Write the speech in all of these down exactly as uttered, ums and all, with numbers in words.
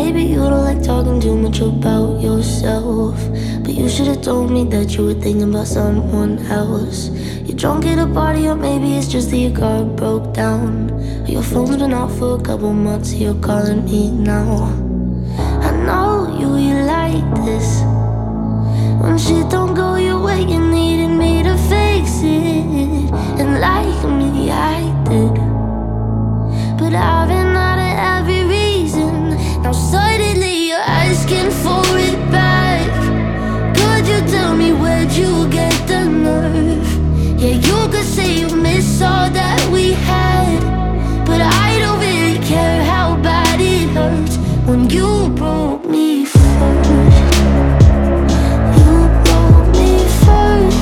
maybe you don't like talking too much about yourself, but you should've told me that you were thinking about someone else. You're drunk at a party, or maybe it's just that your car broke down, or your phone's been off for a couple months, so you're calling me now. I know you, you like this. When shit don't go your way, you needed me to fix it. And like me, I did, but I've been out of every reason. Now suddenly you're asking for it back. Could you tell me where'd you get the nerve? Yeah, you could say you miss all that we had, but I don't really care how bad it hurts when you broke me first. You broke me first.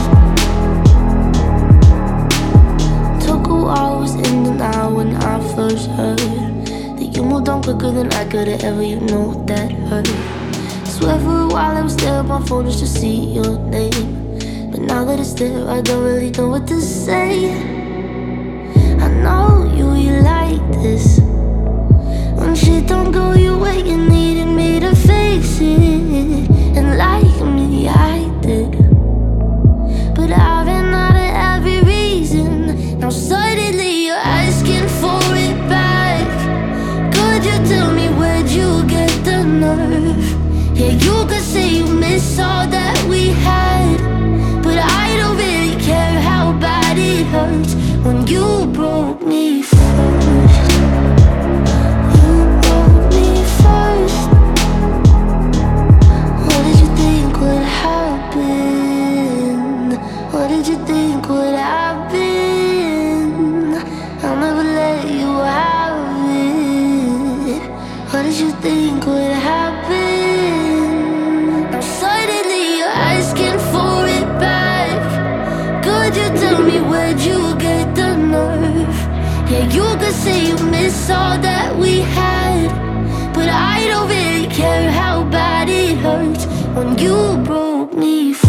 Took a while, was in denial when I first heard that you moved on quicker than I could've ever, you know that hurt. Swear for a while I would stare at my phone just to see your name, but now that it's there, I don't really know what to say. I know you, you like this. When shit don't go your way, you needed me to fix it. And like me, I did, but I've been out of every reason. Now suddenly you're asking for it back. Could you tell me where'd you get the nerve? Yeah, you could say you miss all that we had, but I don't really care how bad it hurts when you broke me first. You broke me first. What did you think would happen? What did you think would happen? I'll never let you have it. What did you think would happen? Now suddenly you're asking for it back. Could you tell me where'd you get the nerve? Yeah, you could say you miss all that we had, but I don't really care how bad it hurts when you broke me first.